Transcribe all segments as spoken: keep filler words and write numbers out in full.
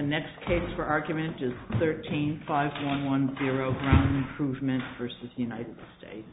next case for argument is thirteen five one one zero, Ground Improvement versus United States.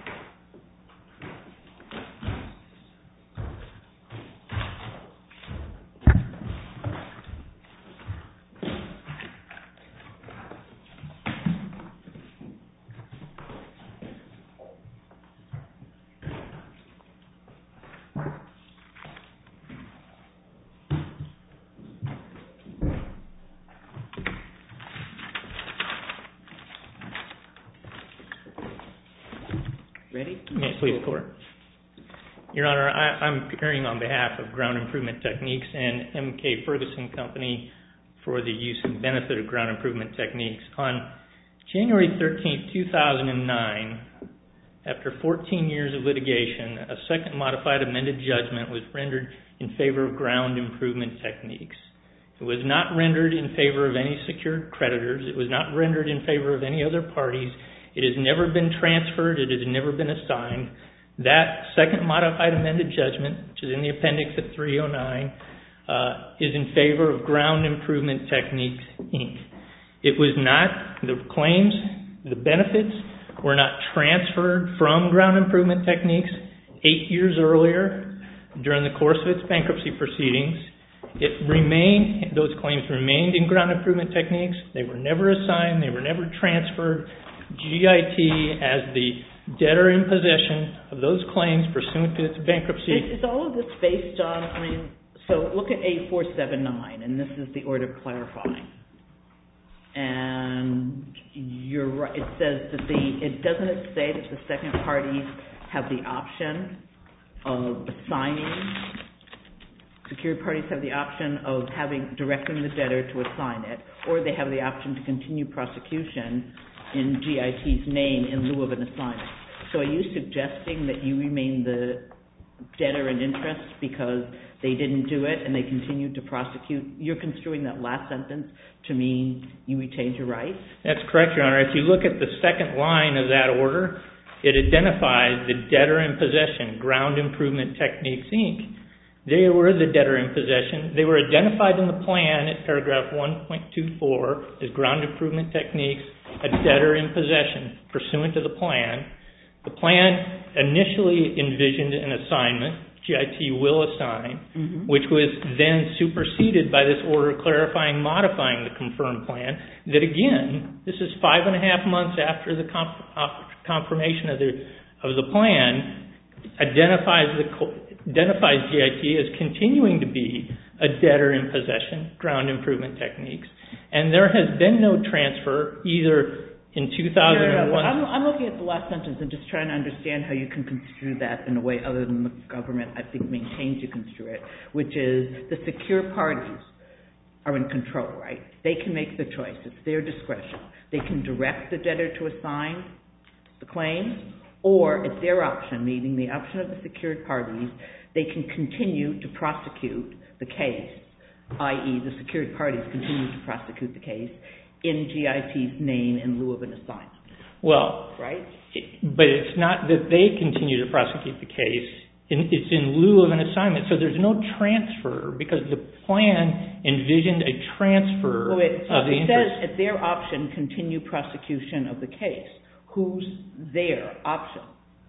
Ready? May it please the Court. Your Honor, I, I'm appearing on behalf of Ground Improvement Techniques and M K Ferguson Company for the use and benefit of ground improvement techniques. On January thirteenth, two thousand nine, after fourteen years of litigation, a second modified amended judgment was rendered in favor of ground improvement techniques. It was not rendered in favor of any secured creditors. It was not rendered in favor of any other parties. It has never been transferred. It has never been assigned. That second modified amended judgment, which is in the appendix at three oh nine, uh, is in favor of Ground Improvement Techniques, Incorporated. It was not, the claims, the benefits were not transferred from Ground Improvement Techniques eight years earlier during the course of its bankruptcy proceedings. It remained, those claims remained in Ground Improvement Techniques. They were never assigned. They were never transferred. G I T, as the debtor in possession of those claims pursuant to its bankruptcy. Is, is all of this based on, I mean, so look at A four seventy-nine, and this is the order clarifying. And you're right, it says that the, it doesn't it say that the second parties have the option of assigning, secured parties have the option of having, directing the debtor to assign it, or they have the option to continue prosecution in G I T's name in lieu of an assignment. So are you suggesting that you remain the debtor in interest because they didn't do it and they continued to prosecute? You're construing that last sentence to mean you retained your rights? That's correct, Your Honor. If you look at the second line of that order, it identifies the debtor in possession, Ground Improvement Techniques, Incorporated. They were the debtor in possession. They were identified in the plan at paragraph one point two four as Ground Improvement Techniques, a debtor in possession pursuant to the plan. The plan initially envisioned an assignment, G I T will assign, mm-hmm. which was then superseded by this order clarifying, modifying the confirmed plan, that again, this is five and a half months after the comp- confirmation of the, of the plan, identifies the identifies G I T as continuing to be a debtor in possession, Ground Improvement Techniques, and there has been no transfer either in two thousand one. No, no, no, I'm, I'm looking at the last sentence and just trying to understand how you can construe that in a way other than the government, I think, maintains to construe it, which is the secure parties are in control, right? They can make the choice. It's their discretion. They can direct the debtor to assign the claims, or it's their option, meaning the option of the secured parties, they can continue to prosecute the case, that is the secured parties continue to prosecute the case in G I T's name in lieu of an assignment. Well, right? But it's not that they continue to prosecute the case. It's in lieu of an assignment. So there's no transfer because the plan envisioned a transfer well, it, of the it interest. It says at their option, continue prosecution of the case. Who's their option?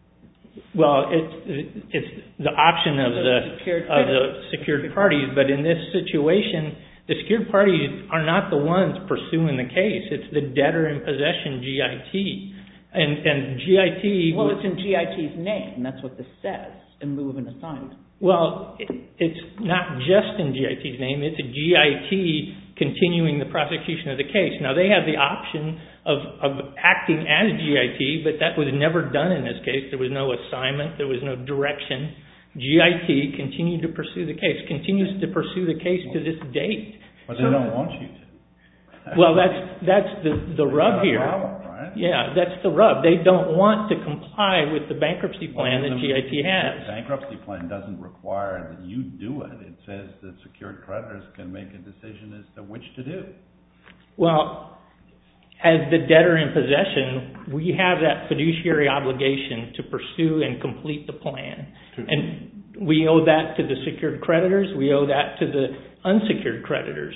Well, it's it's the option of the, the secured of the secured parties, but in this situation, the secured parties are not the ones pursuing the case. It's the debtor in possession, G I T, and and G I T. Well, it's in G I T's name. That's what this says in lieu of an assignment. Well, it, it's not just in G I T's name. It's a G I T continuing the prosecution of the case. Now, they have the option of, of acting as G I T, but that was never done in this case. There was no assignment. There was no direction. G I T continued to pursue the case, continues to pursue the case to this date. But they so, don't want you to. Well, that's that's the, the rub here. Problem, right? Yeah, that's the rub. They don't want to comply with the bankruptcy plan well, that G I T has. The bankruptcy plan doesn't require that you do it. It says that secured creditors can make a decision as to which to do. Well, as the debtor in possession, we have that fiduciary obligation to pursue and complete the plan. And we owe that to the secured creditors. We owe that to the unsecured creditors.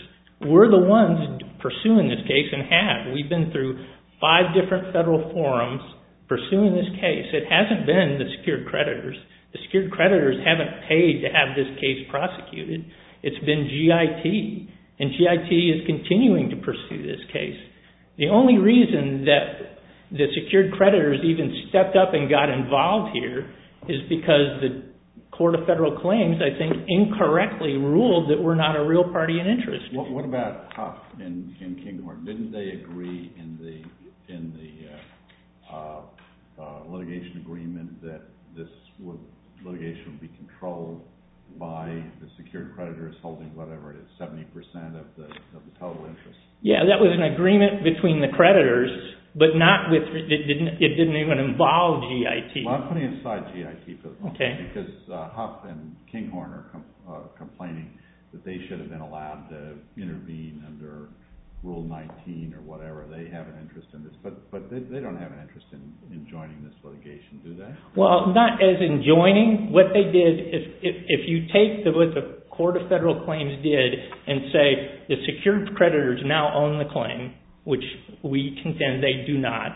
We're the ones pursuing this case and have. We've been through five different federal forums pursuing this case. It hasn't been the secured creditors. The secured creditors haven't paid to have this case prosecuted. It's been G I T, and G I T is continuing to pursue this case. The only reason that the secured creditors even stepped up and got involved here is because the Court of Federal Claims, I think, incorrectly ruled that we're not a real party in interest. What, what about Huff and, and Kinghorn? Didn't they agree in the in the uh, uh, uh, litigation agreement that this would, litigation would be controlled by the secured creditors holding whatever it is, seventy percent of the of the total interest? Yeah, that was an agreement between the creditors, but not with, it didn't, it didn't even involve G I T. Well, I'm putting aside G I T for the moment, okay. because uh, Huff and Kinghorn are com uh, complaining that they should have been allowed to intervene under Rule nineteen or whatever. They have an interest in this, but but they, they don't have an interest in, in joining this litigation, do they? Well, not as in joining. What they did, if, if, if you take the, what the Court of Federal Claims did and say the secured creditors now own the claim, which we contend they do not.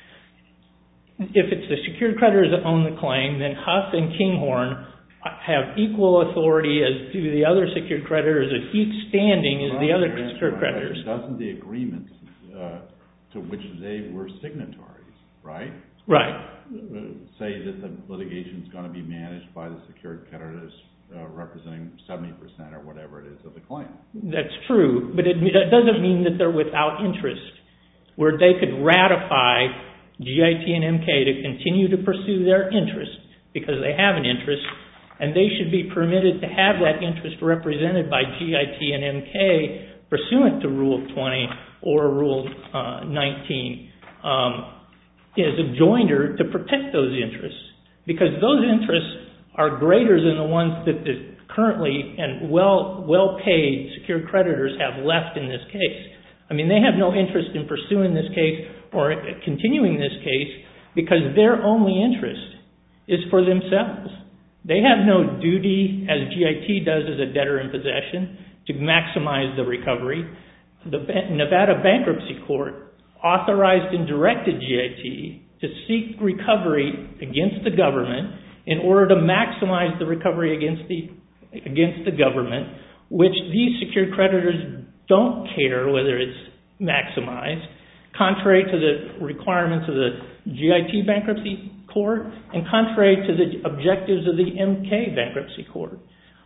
If it's the secured creditors that own the claim, then Huff and Kinghorn have equal authority as do the other secured creditors, as each standing as well, the other secured creditors. Doesn't the agreement uh, to which they were signatories, right? Right. Uh, say that the litigation is going to be managed by the secured creditors uh, representing seventy percent or whatever it is of the claim. That's true, but it, that doesn't mean that they're without interest, where they could ratify G I T and M K to continue to pursue their interest because they have an interest, and they should be permitted to have that interest represented by G I T and M K pursuant to Rule twenty or Rule uh, nineteen um, as a joinder to protect those interests, because those interests are greater than the ones that the currently and well well paid secured creditors have left in this case. I mean, they have no interest in pursuing this case or continuing this case because their only interest is for themselves. They have no duty, as G I T does as a debtor in possession, to maximize the recovery. The Nevada Bankruptcy Court authorized and directed G I T to seek recovery against the government in order to maximize the recovery against the against the government, which these secured creditors don't care whether it's maximized, contrary to the requirements of the G I T Bankruptcy Court and contrary to the objectives of the M K Bankruptcy Court.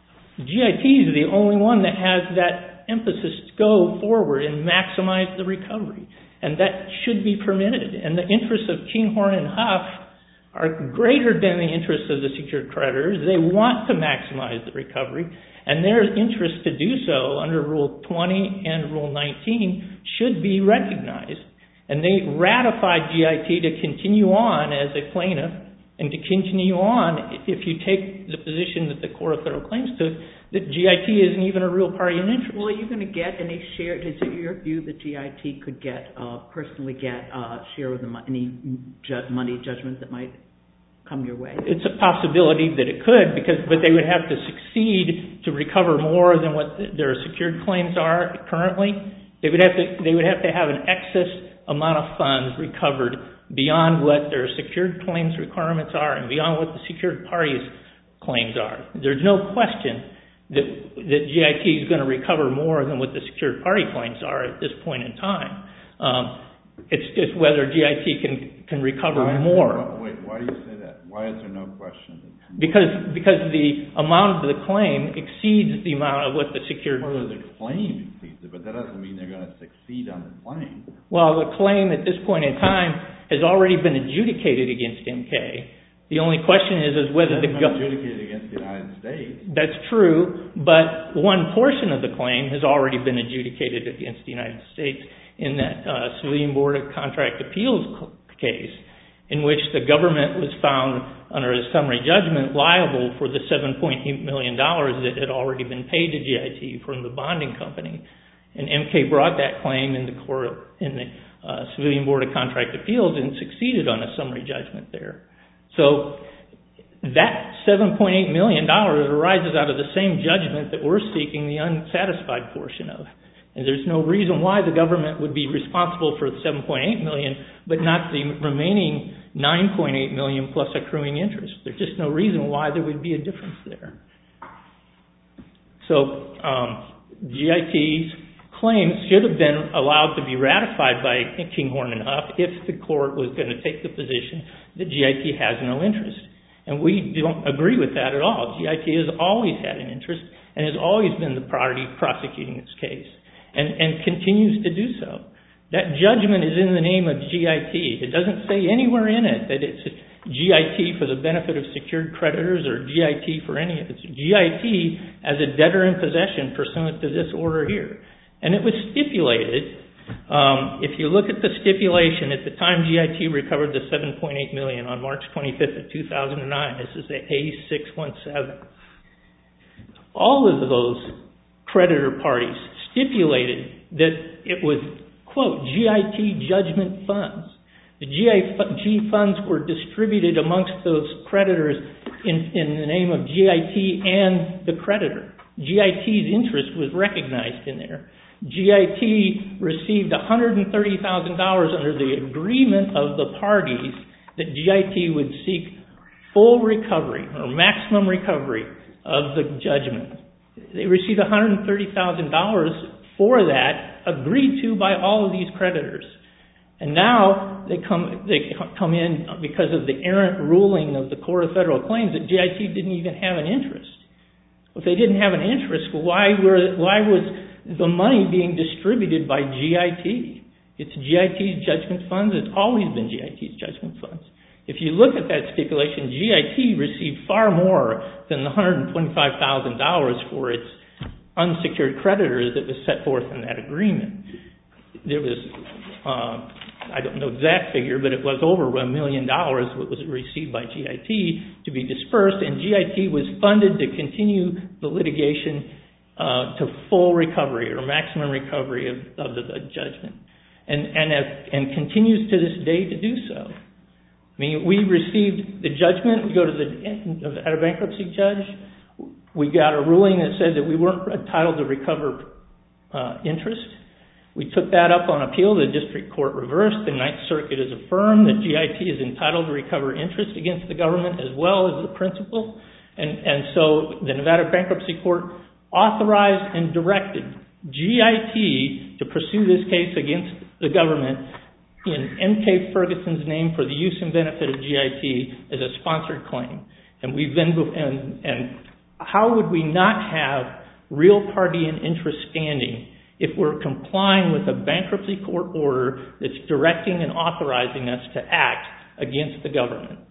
G I T is the only one that has that emphasis to go forward and maximize the recovery, and that should be permitted. And the interests of Kinghorn and Huff are greater than the interests of the secured creditors. They want to maximize the recovery, and their interest to do so under Rule twenty and Rule nineteen should be recognized. And they ratified G I T to continue on as a plaintiff and to continue on, if you take the position that the Court of Federal Claims took, that G I T isn't even a real party in interest. Well, are you going to get any share? Is it your view that G I T could get, uh, personally get a share of the mo any ju money judgment that might come your way? It's a possibility that it could, because but they would have to succeed to recover more than what their secured claims are currently. They would have to they would have to have an excess amount of funds recovered beyond what their secured claims requirements are and beyond what the secured parties' claims are. There's no question that that G I T is going to recover more than what the secured party claims are at this point in time. Um, it's just whether G I T can can recover why more. There, wait, why do you say that? Why is there no question? Because because the amount of the claim exceeds the amount of what the secured. Well, the claim exceeds it, but that doesn't mean they're going to succeed on the claim. Well, the claim at this point in time has already been adjudicated against M K. The only question is, is whether it the government adjudicated against the United States. That's true, but one portion of the claim has already been adjudicated against the United States in that uh, Civilian Board of Contract Appeals case, in which the government was found under a summary judgment liable for the seven point eight million dollars that had already been paid to G I T from the bonding company. And M K brought that claim in the court in the uh, Civilian Board of Contract Appeals and succeeded on a summary judgment there. So that seven point eight million dollars arises out of the same judgment that we're seeking the unsatisfied portion of. And there's no reason why the government would be responsible for the seven point eight million dollars, but not the remaining nine point eight million dollars plus accruing interest. There's just no reason why there would be a difference there. So um, G I T's claims should have been allowed to be ratified by Kinghorn and Huff if the court was going to take the position that G I T has no interest. And we don't agree with that at all. G I T has always had an interest and has always been the party prosecuting this case and, and continues to do so. That judgment is in the name of G I T. It doesn't say anywhere in it that it's G I T for the benefit of secured creditors or G I T for any of it. It's G I T as a debtor in possession pursuant to this order here. And it was stipulated, um, if you look at the stipulation, at the time G I T recovered the seven point eight million dollars on March twenty-fifth of two thousand nine, this is the A six one seven. All of those creditor parties stipulated that it was, quote, G I T judgment funds. The G I T funds were distributed amongst those creditors in, in the name of G I T and the creditor. G I T's interest was recognized in there. G I T received one hundred thirty thousand dollars under the agreement of the parties that G I T would seek full recovery or maximum recovery of the judgment. They received one hundred thirty thousand dollars for that, agreed to by all of these creditors. And now they come they come in because of the errant ruling of the Court of Federal Claims that G I T didn't even have an interest. If they didn't have an interest, why were why was the money being distributed by G I T? It's G I T's judgment funds. It's always been G I T's judgment funds. If you look at that stipulation, G I T received far more than the one hundred twenty-five thousand dollars for its unsecured creditors that was set forth in that agreement. There was, uh, I don't know the exact figure, but it was over a million dollars what was received by G I T to be dispersed, and G I T was funded to continue the litigation uh, to full recovery or maximum recovery of, of the, the judgment, and and, as, and continues to this day to do so. I mean, we received the judgment. We go to the at a bankruptcy judge. We got a ruling that said that we weren't entitled to recover uh, interest. We took that up on appeal. The district court reversed. The Ninth Circuit has affirmed that G I T is entitled to recover interest against the government as well as the principal. And, and so the Nevada Bankruptcy Court authorized and directed G I T to pursue this case against the government in M K Ferguson's name for the use and benefit of G I T as a sponsored claim. And we've been, and, and how would we not have real party and interest standing if we're complying with a bankruptcy court order that's directing and authorizing us to act against the government?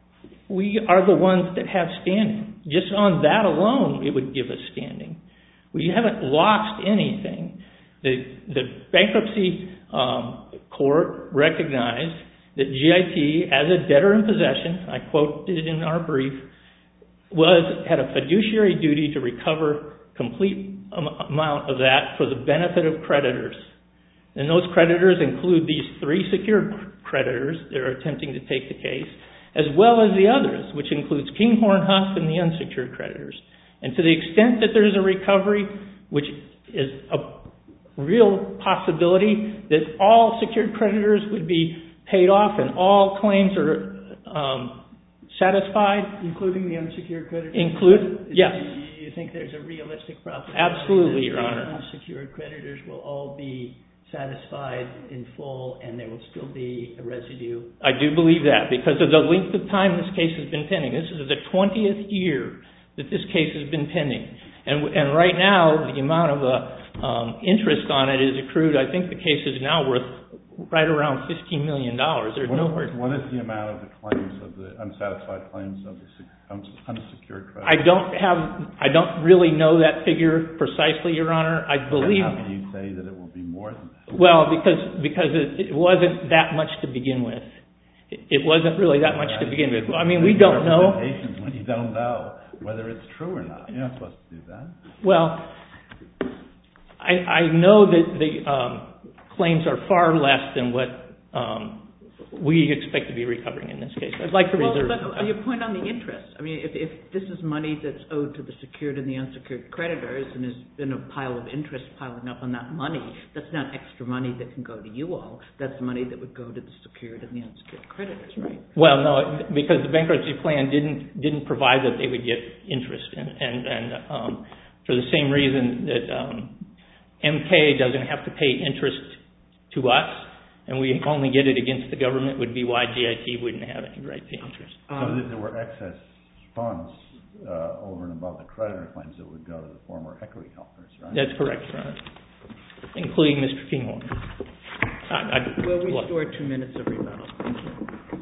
We are the ones that have standing. Just on that alone, it would give us standing. We haven't lost anything. The, the bankruptcy um, court recognized that G I T, as a debtor in possession, I quoted it in our brief, was had a fiduciary duty to recover complete amount of that for the benefit of creditors. And those creditors include these three secured creditors that are attempting to take the case, as well as the others, which includes Kinghorn, Huff, and the unsecured creditors. And to the extent that there's a recovery, which is a real possibility that all secured creditors would be paid off and all claims are um, satisfied. Including the unsecured creditors? Include, yes. You think there's a realistic probability Absolutely, that Your Honor. the unsecured creditors will all be satisfied in full and there will still be a residue? I do believe that because of the length of time this case has been pending. This is the twentieth year that this case has been pending. And, and right now, the amount of uh, um, interest on it is accrued. I think the case is now worth right around fifteen million dollars. There's what, no what is the amount of the claims of the unsatisfied claims of the unsecured creditors? I don't have, I don't really know that figure precisely, Your Honor. I believe. How can you say that it will be more than that? Well, because because it, it wasn't that much to begin with. It, it wasn't really that much to begin with. I mean, we don't know. When you don't know whether it's true or not, you're not supposed to do that. Well, I, I know that the um, claims are far less than what um, we expect to be recovering in this case. I'd like to well, reserve but some time. your point on the interest. I mean, if, if this is money that's owed to the secured and the unsecured creditors and there's been a pile of interest piling up on that money, that's not extra money that can go to you all. That's money that would go to the secured and the unsecured creditors, right? Well, no, because the bankruptcy plan didn't didn't provide that they would get interest, and and, and um, for the same reason that um, M K doesn't have to pay interest to us, and we only get it against the government, would be why G I T wouldn't have any right to interest. So um, if there were excess funds uh, over and above the creditor claims that would go to the former equity holders, right? That's correct, Your Honor, including Mister Kinghorn. I, I, we'll restore two minutes of rebuttal. Thank you.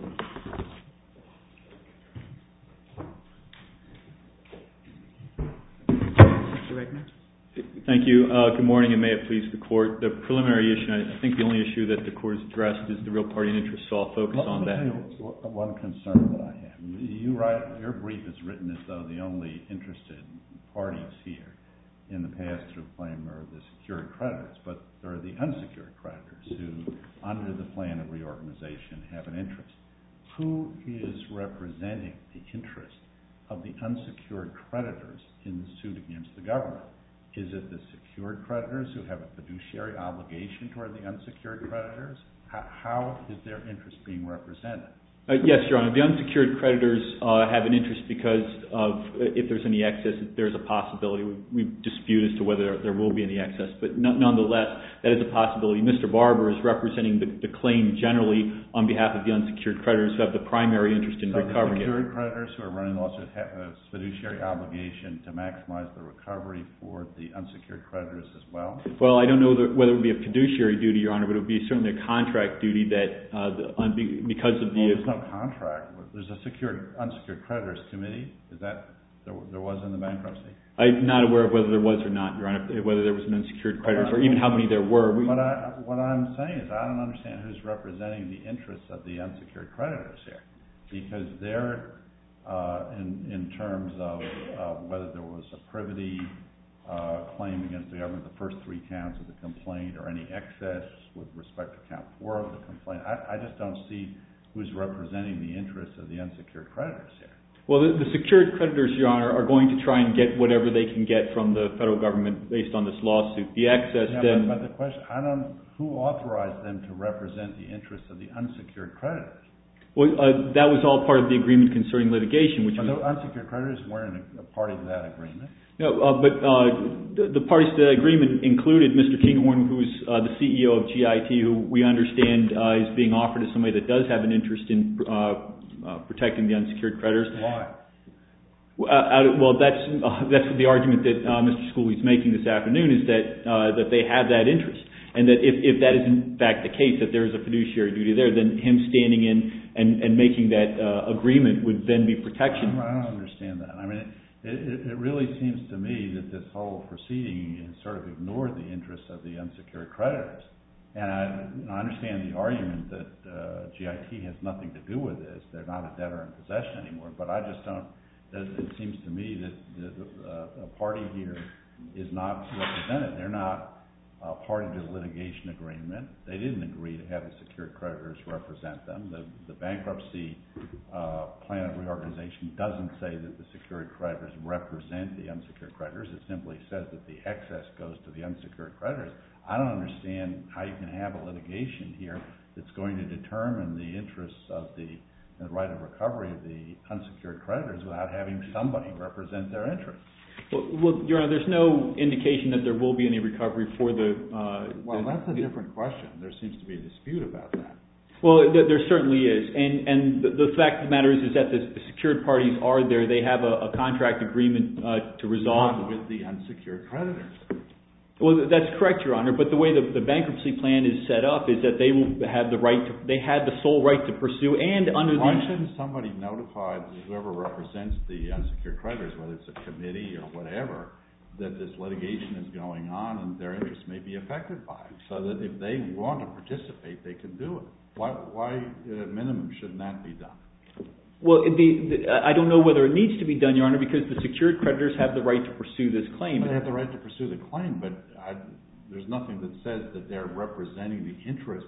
Mister Regner. Thank you. Uh, good morning, and may it please the Court. The preliminary issue, I think the only issue that the Court has addressed is the real party and interest, so I'll focus Let on me that. tell you one concern that I have. You write, your brief is written as though the only interested parties here in the pass-through claim are the secured creditors, but there are the unsecured creditors who, under the plan of reorganization, have an interest. Who is representing the interest of the unsecured creditors in the suit against the government? Is it the secured creditors who have a fiduciary obligation toward the unsecured creditors? How, how is their interest being represented? Uh, yes, Your Honor. The unsecured creditors uh, have an interest because of uh, if there's any excess, if there's a possibility. We, we dispute as to whether there will be any excess, but no, nonetheless, that is a possibility. Mister Barber is representing the, the claim generally on behalf of the unsecured creditors who have the primary interest in so recovering it. So the secured creditors who are running the lawsuit have a fiduciary obligation to maximize the recovery for the unsecured creditors as well? Well, I don't know that, whether it would be a fiduciary duty, Your Honor, but it would be certainly a contract duty that uh, the, on, because of the... Well, no contract. There's a secured unsecured creditors committee. Is that there, there was in the bankruptcy? I'm not aware of whether there was or not, Your Honor, whether there was an unsecured creditors or even how many there were. We, but I, what I'm saying is I don't understand who's representing the interests of the unsecured creditors here, because they're uh, in in terms of uh, whether there was a privity uh, claim against the government, the first three counts of the complaint, or any excess with respect to count four of the complaint. I, I just don't see who's representing the interests of the unsecured creditors here. Well, the, the secured creditors, Your Honor, are going to try and get whatever they can get from the federal government based on this lawsuit. The excess yeah, then... But, but the question, I don't, who authorized them to represent the interests of the unsecured creditors? Well, uh, that was all part of the agreement concerning litigation, which but was... the unsecured creditors weren't a party to that agreement. No, uh, but uh, the, the parties to that agreement included Mister Kinghorn, who's uh, the C E O of G I T, who we understand uh, is being offered as somebody that does have an interest in uh, uh, protecting the unsecured creditors. Why? Uh, well, that's uh, that's the argument that uh, Mister Schooley's making this afternoon, is that uh, that they have that interest, and that if, if that is in fact the case, that there is a fiduciary duty there, then him standing in and, and making that uh, agreement would then be protection. I don't understand that. I mean, it, it, it really seems to me that this whole proceeding has sort of ignored the interests of the unsecured creditors. And I, you know, I understand the argument that uh, G I T has nothing to do with this. They're not a debtor in possession anymore. But I just don't. It seems to me that the, uh, a party here is not represented. They're not a party to the litigation agreement. They didn't agree to have the secured creditors represent them. The, the bankruptcy uh, plan of reorganization doesn't say that the secured creditors represent the unsecured creditors. It simply says that the excess goes to the unsecured creditors. I don't understand how you can have a litigation here that's going to determine the interests of the, the right of recovery of the unsecured creditors without having somebody represent their interests. Well, well, Your Honor, there's no indication that there will be any recovery for the... Uh, well, the, that's a different question. There seems to be a dispute about that. Well, th- there certainly is. And and the, the fact of the matter is, is that the, the secured parties are there. They have a, a contract agreement uh, to resolve... Not with the unsecured creditors. Well, that's correct, Your Honor. But the way the, the bankruptcy plan is set up is that they will have the right to... They had the sole right to pursue, and under Why the... shouldn't somebody notify whoever represents the unsecured creditors, whether it's a committee or whatever, that this litigation is going on and their interests may be affected by it, so that if they want to participate, they can do it? Why, why at a minimum, shouldn't that be done? Well, the, the, I don't know whether it needs to be done, Your Honor, because the secured creditors have the right to pursue this claim. Well, they have the right to pursue the claim, but I, there's nothing that says that they're representing the interests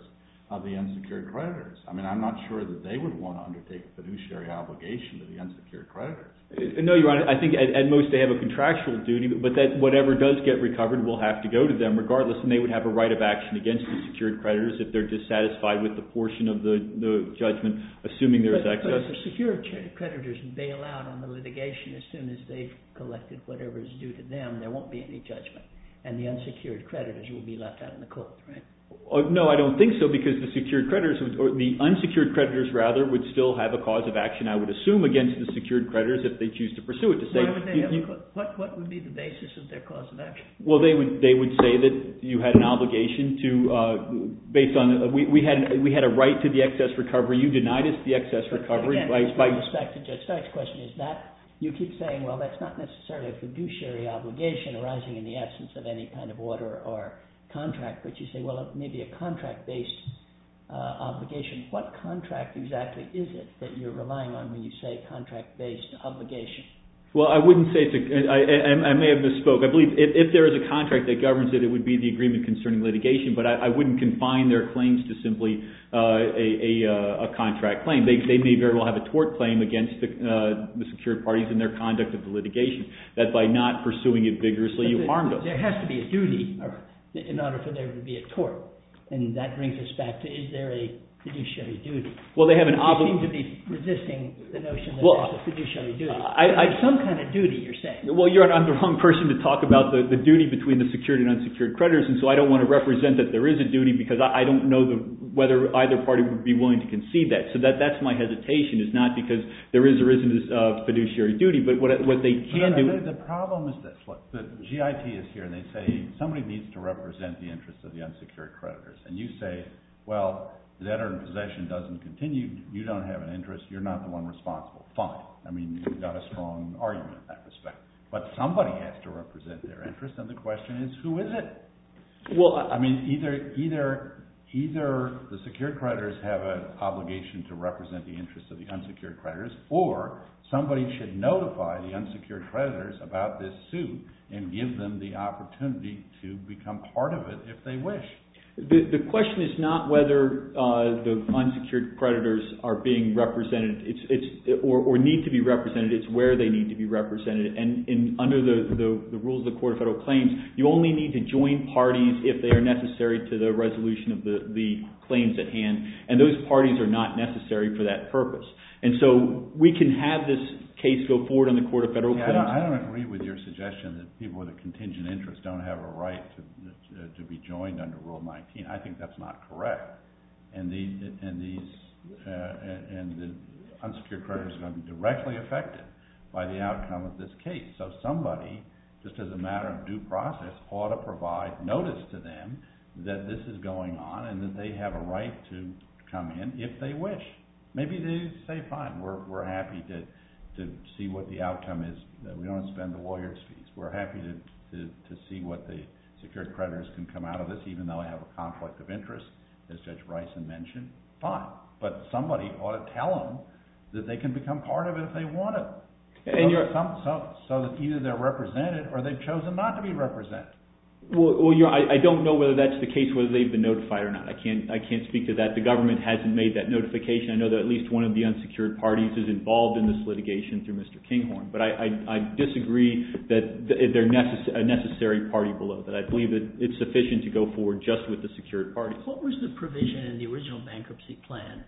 of the unsecured creditors. I mean, I'm not sure that they would want to undertake a fiduciary obligation to the unsecured creditors. No, Your Honor. I think at, at most they have a contractual duty, but that whatever does get recovered will have to go to them regardless, and they would have a right of action against the secured creditors if they're dissatisfied with the portion of the, the judgment, assuming there's but, excess. But if the secured creditors bail out on the litigation as soon as they've collected whatever is due to them, there won't be any judgment, and the unsecured creditors will be left out in the cold, right? Uh, no, I don't think so, because the secured creditors, would, or the unsecured creditors rather, would still have a cause of action, I would assume, against the secured creditors if they choose to pursue it. To say, Why would they you, have you, a, what what would be the basis of their cause of action? Well, they would they would say that you had an obligation to, uh, based on uh, we we had we had a right to the excess recovery. You denied us the excess But recovery again, by, with by respect to Judge Stark's question, is that you keep saying, well, that's not necessarily a fiduciary obligation arising in the absence of any kind of order or contract, but you say, well, it may be a contract-based uh, obligation. What contract exactly is it that you're relying on when you say contract-based obligation? Well, I wouldn't say it's a, I, I, I may have misspoke. I believe if, if there is a contract that governs it, it would be the agreement concerning litigation, but I, I wouldn't confine their claims to simply uh, a, a, a contract claim. They, they may very well have a tort claim against the, uh, the secured parties in their conduct of the litigation, that by not pursuing it vigorously, But you the, harmed us. There has to be a duty in order for there to be a tort, and that brings us back to, is there a fiduciary duty? Well, they have an You obligation. seem to be resisting the notion that Well, there's a fiduciary duty. I- I- There's some kind of duty, you're saying. Well, you're I'm the wrong person to talk about the, the duty between the secured and unsecured creditors, and so I don't want to represent that there is a duty because I, I don't know the, whether either party would be willing to concede that. So that that's my hesitation, is not because there is or isn't a uh, fiduciary duty, but what what they can do. The, the problem is this: look, the G I T is here, and they say somebody needs to represent the interests of the unsecured creditors, and you say, well, the debtor in possession doesn't continue, you don't have an interest, you're not the one responsible. Fine. I mean, you've got a strong argument in that respect. But somebody has to represent their interest, and the question is, who is it? Well, I mean, either either either the secured creditors have an obligation to represent the interests of the unsecured creditors, or somebody should notify the unsecured creditors about this suit and give them the opportunity to become part of it if they wish. The, the question is not whether uh, the unsecured creditors are being represented, it's, it's, or, or need to be represented, it's where they need to be represented. And in, under the, the, the rules of the Court of Federal Claims, you only need to join parties if they are necessary to the resolution of the, the claims at hand, and those parties are not necessary for that purpose. And so we can have this case go forward on the Court of Federal yeah, Claims. I don't, I don't agree with your suggestion that people with a contingent interest don't have a right to to, to be joined under Rule nineteen. I think that's not correct. And the and these uh, and, and the unsecured creditors are going to be directly affected by the outcome of this case. So somebody, just as a matter of due process, ought to provide notice to them that this is going on and that they have a right to come in if they wish. Maybe they say, fine, we're we're happy to to see what the outcome is. That we don't spend the lawyer's fees. We're happy to, to, to see what the secured creditors can come out of this, even though they have a conflict of interest, as Judge Bryson mentioned. Fine. But somebody ought to tell them that they can become part of it if they want to. And so, you're, some, so, so that either they're represented or they've chosen not to be represented. Well, well you're, I, I don't know whether that's the case, whether they've been notified or not. I can't I can't speak to that. The government hasn't made that notification. I know that at least one of the unsecured parties is involved in this litigation through Mister Kinghorn. But I, I, I disagree that they're necess- a necessary party below that. I believe that it's sufficient to go forward just with the secured parties. What was the provision in the original bankruptcy plan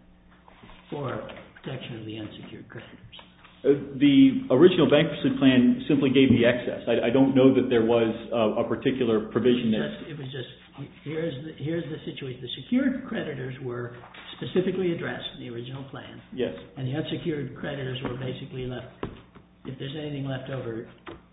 for protection of the unsecured creditors? Uh, the original bankruptcy plan simply gave the excess. I, I don't know that there was a, a particular provision that... Just, it was just, here's the, here's the situation. The secured creditors were specifically addressed in the original plan. Yes. And the unsecured creditors were basically left, if there's anything left over,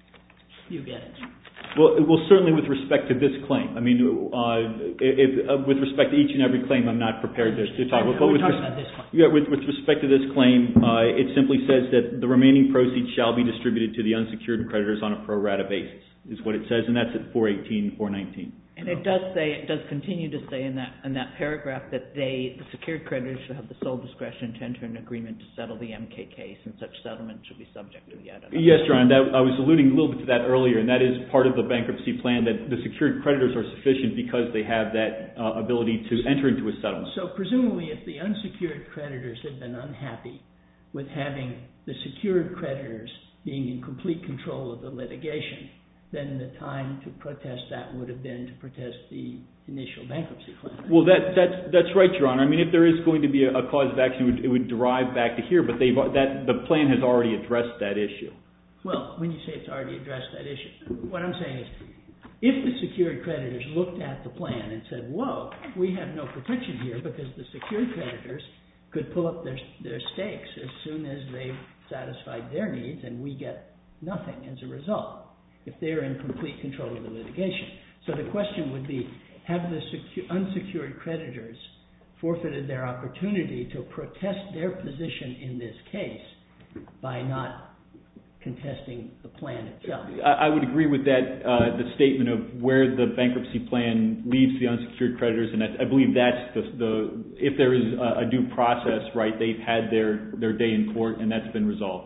you get it. Well, well, certainly with respect to this claim. I mean, uh, if, uh, with respect to each and every claim, I'm not prepared to, to talk about. But with, talking about this claim. Yeah, with, with respect to this claim, uh, it simply says that the remaining proceeds shall be distributed to the unsecured creditors on a pro rata basis, is what it says, and that's at four eighteen, four nineteen. And it does say, it does continue to say in that in that paragraph that they, the secured creditors, should have the sole discretion to enter an agreement to settle the M K case, and such settlement should be subject to the addendum. Yes, Your Honor, that, I was alluding a little bit to that earlier, and that is part of the bankruptcy plan, that the secured creditors are sufficient because they have that uh, ability to enter into a settlement. So presumably if the unsecured creditors had been unhappy with having the secured creditors being in complete control of the litigation, then the time to protest that would have been to protest the initial bankruptcy claim. Well, that, that's, that's right, Your Honor. I mean, if there is going to be a, a cause of action, it would, it would derive back to here, but they've, that, the plan has already addressed that issue. Well, when you say it's already addressed that issue, what I'm saying is, if the secured creditors looked at the plan and said, whoa, we have no protection here because the secured creditors could pull up their, their stakes as soon as they've satisfied their needs and we get nothing as a result, if they're in complete control of the litigation. So the question would be, have the secu- unsecured creditors forfeited their opportunity to protest their position in this case by not contesting the plan itself? I, I would agree with that, uh, the statement of where the bankruptcy plan leaves the unsecured creditors, and I, I believe that's the, the, if there is a, a due process, right, they've had their, their day in court and that's been resolved.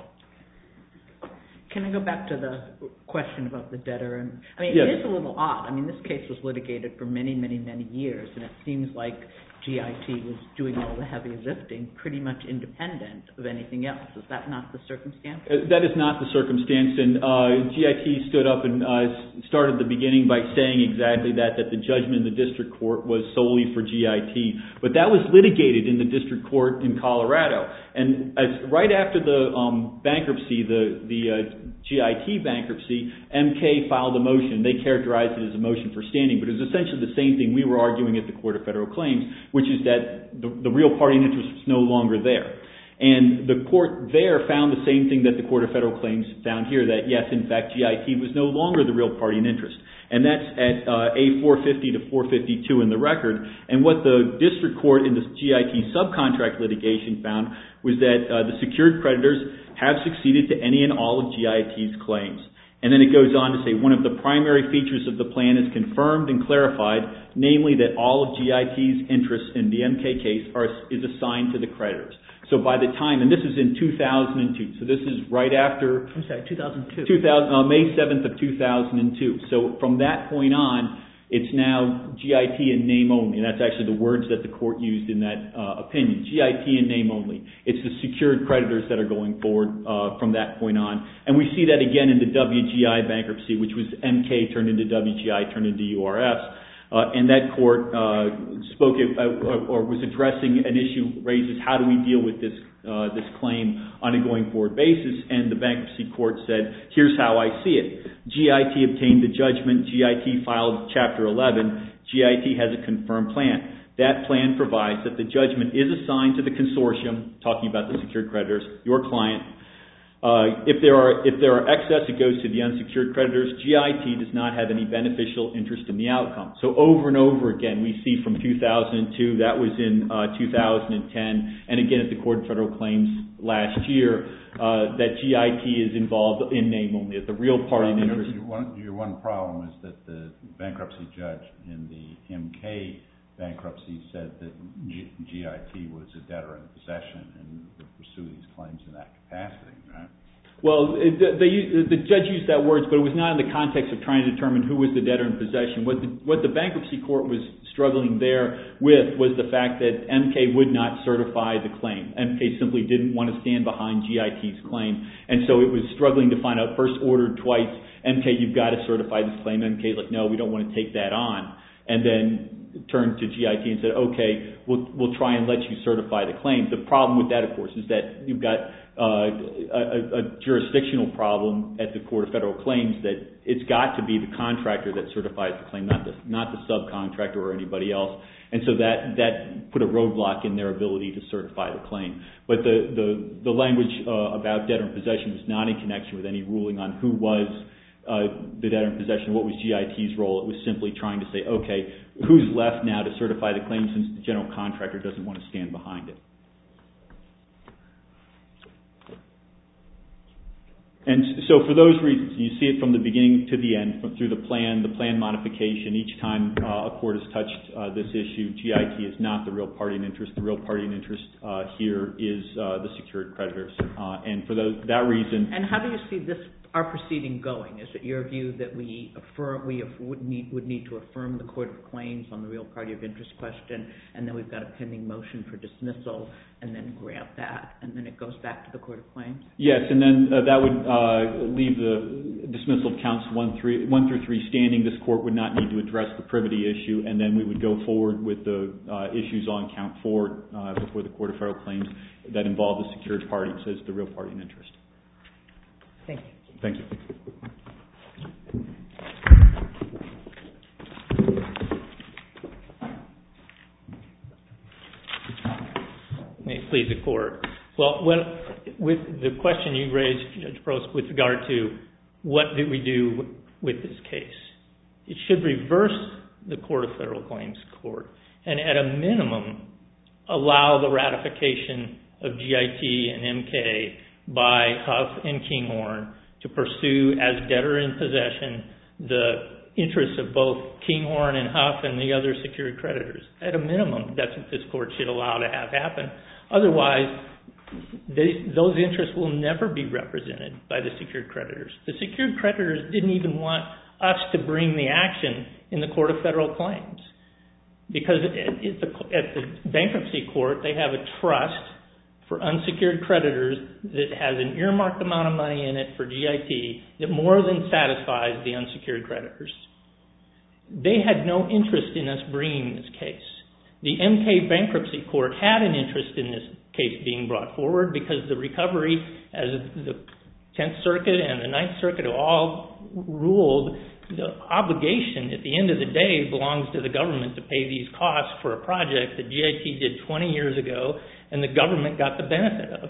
Can I go back to the question about the debtor? And I mean, yes. It is a little odd. I mean, this case was litigated for many, many, many years, and it seems like G I T was doing all the heavy lifting pretty much independent of anything else. Is that not the circumstance? Uh, that is not the circumstance, and uh, G I T stood up and uh, started the beginning by saying exactly that, that the judgment in the district court was solely for G I T. But that was litigated in the district court in Colorado. And as, right after the um, bankruptcy, the, the uh, G I T bankruptcy, M K filed a motion. They characterized it as a motion for standing, but it was essentially the same thing we were arguing at the Court of Federal Claims, which is that the, the real party in interest was no longer there. And the court there found the same thing that the Court of Federal Claims found here, that yes, in fact, G I T was no longer the real party in interest. And that's at uh, A four fifty to four fifty-two in the record. And what the district court in the G I T subcontract litigation found was that uh, the secured creditors have succeeded to any and all of G I T's claims. And then it goes on to say one of the primary features of the plan is confirmed and clarified, namely that all of G I T's interests in the M K case are, is assigned to the creditors. So by the time, and this is in two thousand two, so this is right after... I'm sorry, two thousand two. two thousand, uh, May seventh of two thousand two. So from that point on, it's now G I T in name only. And that's actually the words that the court used in that uh, opinion. G I T in name only. It's the secured creditors that are going forward uh, from that point on. And we see that again in the W G I bankruptcy, which was M K turned into W G I turned into U R S. Uh, and that court uh, spoke uh, or was addressing an issue raised as how do we deal with this uh, this claim on a going forward basis, and the bankruptcy court said, here's how I see it. G I T obtained the judgment, G I T filed Chapter eleven, G I T has a confirmed plan. That plan provides that the judgment is assigned to the consortium, talking about the secured creditors, your client. Uh, if there are if there are excess, it goes to the unsecured creditors. G I T does not have any beneficial interest in the outcome. So over and over again, we see from two thousand two, that was in uh, two thousand ten, and again at the Court of Federal Claims last year, uh, that G I T is involved in name only, that the real party in interest. Your one, your one problem is that the bankruptcy judge in the M K bankruptcy said that G- GIT was a debtor in possession and would pursue these claims in that capacity, right? Well, it, the, the, the judge used that words, but it was not in the context of trying to determine who was the debtor in possession. What the, what the bankruptcy court was struggling there with was the fact that M K would not certify the claim. M K simply didn't want to stand behind G I T's claim, and so it was struggling to find out, first ordered twice, M K, you've got to certify this claim. M K's like, no, we don't want to take that on. And then turned to G I T and said, okay, we'll we'll try and let you certify the claim. The problem with that, of course, is that you've got uh, a, a jurisdictional problem at the Court of Federal Claims that it's got to be the contractor that certifies the claim, not the not the subcontractor or anybody else. And so that that put a roadblock in their ability to certify the claim. But the the, the language uh, about debtor in possession was not in connection with any ruling on who was Uh, the debtor in possession, what was G I T's role. It was simply trying to say, okay, who's left now to certify the claim since the general contractor doesn't want to stand behind it. And so for those reasons, you see it from the beginning to the end, from, through the plan, the plan modification. Each time uh, a court has touched uh, this issue, G I T is not the real party in interest. The real party in interest uh, here is uh, the secured creditors. Uh, and for those, that reason... And how do you see this, our proceeding going? Is it your view that we affirm, we would need, would need to affirm the Court of Claims on the real party of interest question, and then we've got a pending motion for dismissal, and then grab that, and then it goes back to the Court of Claims? Yes, and then uh, that would uh, leave the dismissal of counts one, three, one through three standing. This court would not need to address the privity issue, and then we would go forward with the uh, issues on count four uh, before the Court of Federal Claims that involve the secured parties as the real party in interest. Thank you. Thank you. May it please the Court. Well, when, with the question you raised, Judge Prost, with regard to what do we do with this case, it should reverse the Court of Federal Claims Court and at a minimum allow the ratification of G I T and M K by Huff and Kinghorn to pursue as debtor in possession the interests of both Kinghorn and Huff and the other secured creditors. At a minimum, that's what this court should allow to have happen. Otherwise, they, those interests will never be represented by the secured creditors. The secured creditors didn't even want us to bring the action in the Court of Federal Claims because at the, at the bankruptcy court, they have a trust for unsecured creditors that has an earmarked amount of money in it for G I T that more than satisfies the unsecured creditors. They had no interest in us bringing this case. The M K bankruptcy court had an interest in this case being brought forward because the recovery, as the Tenth Circuit and the Ninth Circuit have all ruled, the obligation at the end of the day belongs to the government to pay these costs for a project that G I T did twenty years ago and the government got the benefit of.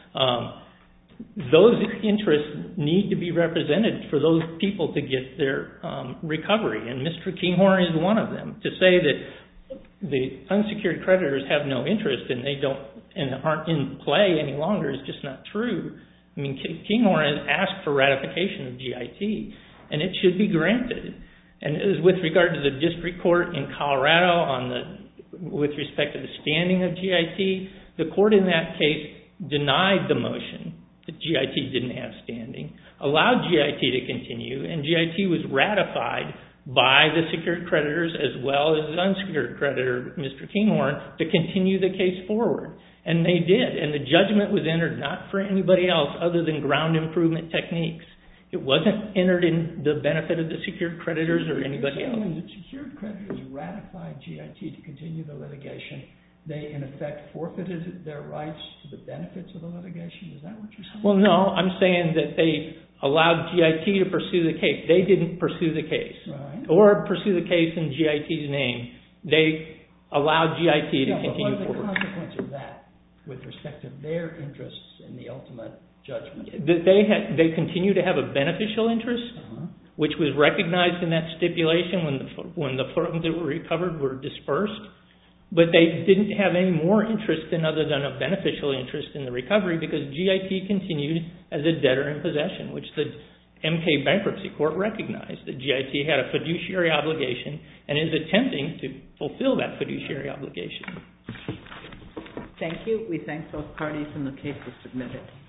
Um, those interests need to be represented for those people to get their um, recovery, and Mister Kinghorn is one of them. To say that the unsecured creditors have no interest and they don't and aren't in play any longer is just not true. I mean, Kinghorn has asked for ratification of G I T, and it should be granted. And as with regard to the district court in Colorado on the with respect to the standing of G I T, the court in that case denied the motion that G I T didn't have standing, allowed G I T to continue, and G I T was ratified by the secured creditors as well as the unsecured creditor, Mister Kinghorn, to continue the case forward. And they did, and the judgment was entered not for anybody else other than ground improvement techniques. It wasn't entered in the benefit of the secured creditors or anybody else. When the secured creditors ratified G I T to continue the litigation, they in effect forfeited their rights to the benefits of the litigation? Is that what you're saying? Well, no, I'm saying that they allowed G I T to pursue the case. They didn't pursue the case. Right. Or pursue the case in G I T's name. They allowed G I T to yeah, continue but what are the forward. consequence of that with respect to their interests in the ultimate judgment? They had, they continue to have a beneficial interest, uh-huh. which was recognized in that stipulation when the when the funds that were recovered were dispersed. But they didn't have any more interest than other than a beneficial interest in the recovery because G I T continued as a debtor in possession, which the M K bankruptcy court recognized that G I T had a fiduciary obligation and is attempting to fulfill that fiduciary obligation. Thank you. We thank both parties and the case is submitted.